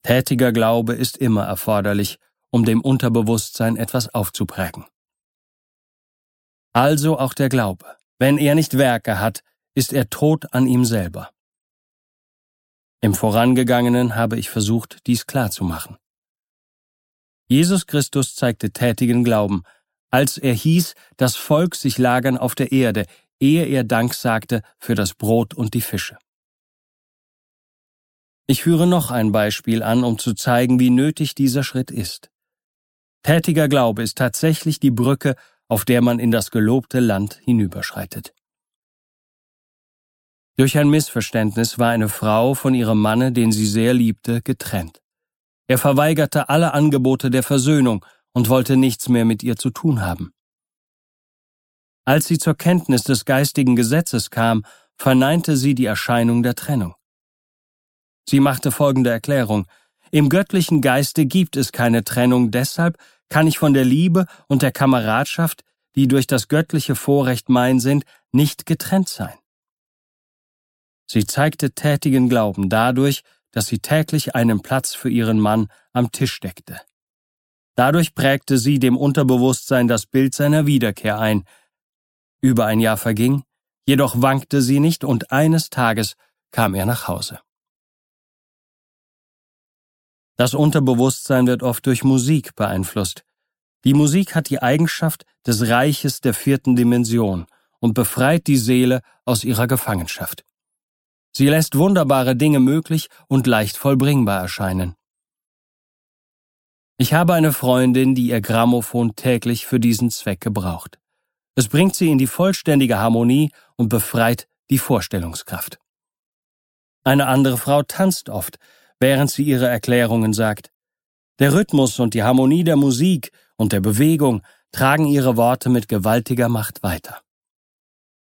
Tätiger Glaube ist immer erforderlich, um dem Unterbewusstsein etwas aufzuprägen. Also auch der Glaube. Wenn er nicht Werke hat, ist er tot an ihm selber. Im Vorangegangenen habe ich versucht, dies klarzumachen. Jesus Christus zeigte tätigen Glauben, als er hieß, das Volk sich lagern auf der Erde, ehe er Dank sagte für das Brot und die Fische. Ich führe noch ein Beispiel an, um zu zeigen, wie nötig dieser Schritt ist. Tätiger Glaube ist tatsächlich die Brücke, auf der man in das gelobte Land hinüberschreitet. Durch ein Missverständnis war eine Frau von ihrem Manne, den sie sehr liebte, getrennt. Er verweigerte alle Angebote der Versöhnung und wollte nichts mehr mit ihr zu tun haben. Als sie zur Kenntnis des geistigen Gesetzes kam, verneinte sie die Erscheinung der Trennung. Sie machte folgende Erklärung: Im göttlichen Geiste gibt es keine Trennung, deshalb kann ich von der Liebe und der Kameradschaft, die durch das göttliche Vorrecht mein sind, nicht getrennt sein. Sie zeigte tätigen Glauben dadurch, dass sie täglich einen Platz für ihren Mann am Tisch deckte. Dadurch prägte sie dem Unterbewusstsein das Bild seiner Wiederkehr ein. Über ein Jahr verging, jedoch wankte sie nicht und eines Tages kam er nach Hause. Das Unterbewusstsein wird oft durch Musik beeinflusst. Die Musik hat die Eigenschaft des Reiches der 4. Dimension und befreit die Seele aus ihrer Gefangenschaft. Sie lässt wunderbare Dinge möglich und leicht vollbringbar erscheinen. Ich habe eine Freundin, die ihr Grammophon täglich für diesen Zweck gebraucht. Es bringt sie in die vollständige Harmonie und befreit die Vorstellungskraft. Eine andere Frau tanzt oft, während sie ihre Erklärungen sagt. Der Rhythmus und die Harmonie der Musik und der Bewegung tragen ihre Worte mit gewaltiger Macht weiter.